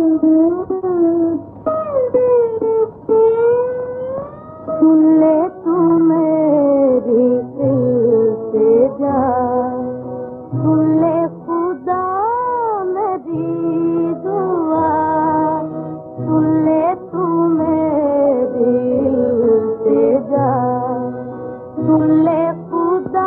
सुन ले तू मेरी इल्तिजा, सुन ले खुदा मेरी दुआ, सुन ले तू मेरी इल्तिजा, सुन ले खुदा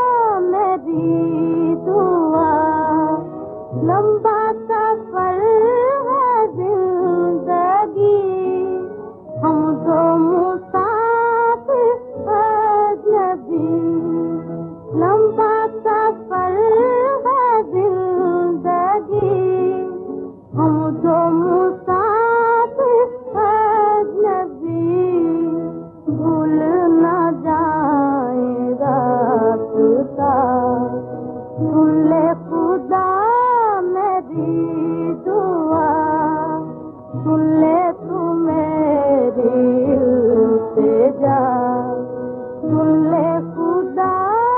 मेरी दुआ। लंबा सफर है जिंदगी, हम दो मुसाफिर अजनबी। लंबा सफर है जिंदगी, हम दो मुसाफिर अजनबी। भूल न जाए रास्ता, सुन ले खुदा मेरी दुआ, सुन ले तू मेरी इल्तिजा, सुन ले खुदा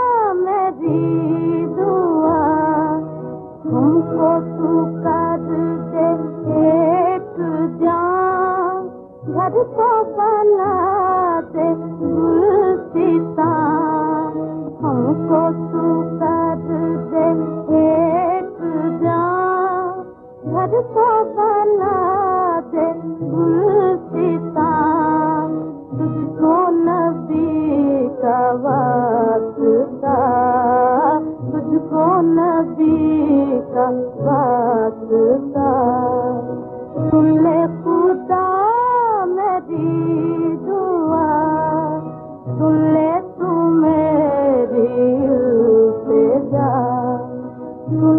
मेरी दुआ। हमको तू कर दे एक जान, घर को बना दे गुलसिता। हमको तू कर दे एक जान, घर को बना दे गुलसिता। तुझको नबी का वास्ता, तुझको नबी का वास्ता। सुन ले खुदा मेरी दुआ, सुन ले तू मेरी इल्तिजा, सुन